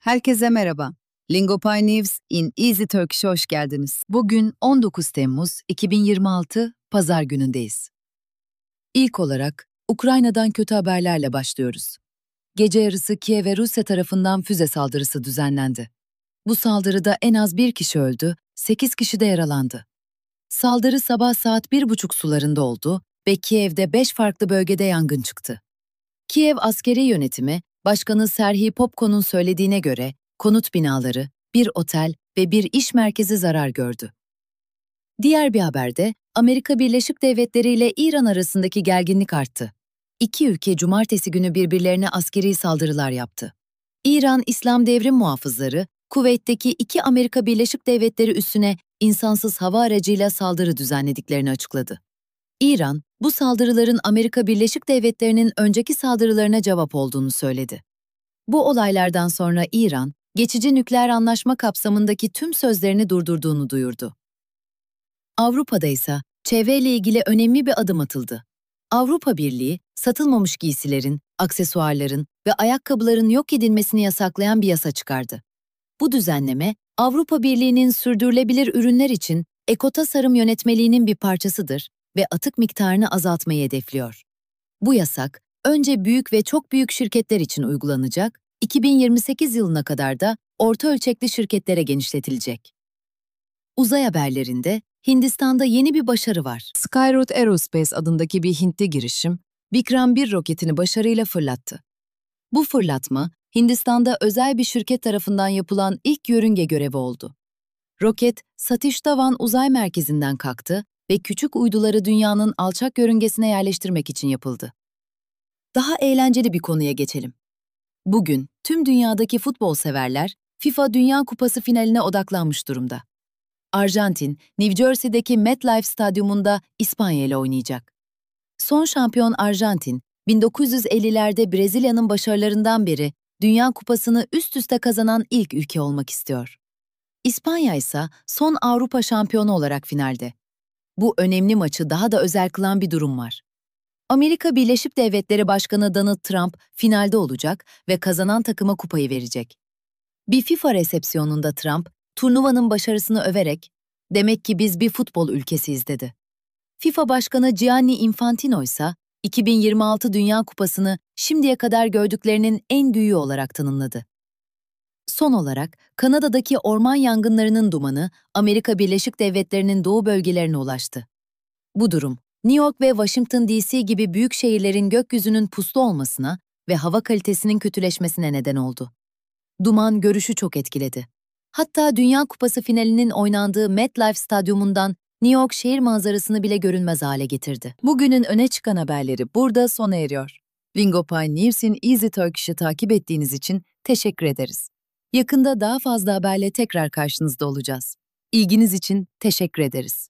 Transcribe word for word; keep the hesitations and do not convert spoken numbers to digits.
Herkese merhaba. Lingopay News in Easy Turkish'e hoş geldiniz. Bugün on dokuz Temmuz iki bin yirmi altı Pazar günündeyiz. İlk olarak Ukrayna'dan kötü haberlerle başlıyoruz. Gece yarısı Kiev'e Rusya tarafından füze saldırısı düzenlendi. Bu saldırıda en az bir kişi öldü, sekiz kişi de yaralandı. Saldırı sabah saat bir buçuk sularında oldu ve Kiev'de beş farklı bölgede yangın çıktı. Kiev askeri yönetimi, Başkanı Serhiy Popko'nun söylediğine göre konut binaları, bir otel ve bir iş merkezi zarar gördü. Diğer bir haberde Amerika Birleşik Devletleri ile İran arasındaki gerginlik arttı. İki ülke cumartesi günü birbirlerine askeri saldırılar yaptı. İran İslam Devrim Muhafızları, Kuveyt'teki iki Amerika Birleşik Devletleri üssüne insansız hava aracıyla saldırı düzenlediklerini açıkladı. İran, bu saldırıların Amerika Birleşik Devletleri'nin önceki saldırılarına cevap olduğunu söyledi. Bu olaylardan sonra İran, geçici nükleer anlaşma kapsamındaki tüm sözlerini durdurduğunu duyurdu. Avrupa'da ise çevreyle ilgili önemli bir adım atıldı. Avrupa Birliği, satılmamış giysilerin, aksesuarların ve ayakkabıların yok edilmesini yasaklayan bir yasa çıkardı. Bu düzenleme, Avrupa Birliği'nin sürdürülebilir ürünler için ekotasarım yönetmeliğinin bir parçasıdır ve atık miktarını azaltmayı hedefliyor. Bu yasak, önce büyük ve çok büyük şirketler için uygulanacak, iki bin yirmi sekiz yılına kadar da orta ölçekli şirketlere genişletilecek. Uzay haberlerinde Hindistan'da yeni bir başarı var. Skyroot Aerospace adındaki bir Hintli girişim, Vikram bir roketini başarıyla fırlattı. Bu fırlatma, Hindistan'da özel bir şirket tarafından yapılan ilk yörünge görevi oldu. Roket, Satish Dhawan Uzay Merkezi'nden kalktı ve küçük uyduları dünyanın alçak yörüngesine yerleştirmek için yapıldı. Daha eğlenceli bir konuya geçelim. Bugün tüm dünyadaki futbol severler FIFA Dünya Kupası finaline odaklanmış durumda. Arjantin, New Jersey'deki MetLife Stadyumunda İspanya ile oynayacak. Son şampiyon Arjantin, bin dokuz yüz ellilerde Brezilya'nın başarılarından beri Dünya Kupası'nı üst üste kazanan ilk ülke olmak istiyor. İspanya ise son Avrupa şampiyonu olarak finalde. Bu önemli maçı daha da özel kılan bir durum var. Amerika Birleşik Devletleri Başkanı Donald Trump finalde olacak ve kazanan takıma kupayı verecek. Bir FIFA resepsiyonunda Trump, turnuvanın başarısını överek, "Demek ki biz bir futbol ülkesiyiz." dedi. FIFA Başkanı Gianni Infantino ise iki bin yirmi altı Dünya Kupası'nı şimdiye kadar gördüklerinin en büyüğü olarak tanımladı. Son olarak, Kanada'daki orman yangınlarının dumanı Amerika Birleşik Devletleri'nin doğu bölgelerine ulaştı. Bu durum, New York ve Washington D C gibi büyük şehirlerin gökyüzünün puslu olmasına ve hava kalitesinin kötüleşmesine neden oldu. Duman görüşü çok etkiledi. Hatta Dünya Kupası finalinin oynandığı MetLife Stadyumundan New York şehir manzarasını bile görünmez hale getirdi. Bugünün öne çıkan haberleri burada sona eriyor. Lingopay News'in Easy Turkish'i takip ettiğiniz için teşekkür ederiz. Yakında daha fazla haberle tekrar karşınızda olacağız. İlginiz için teşekkür ederiz.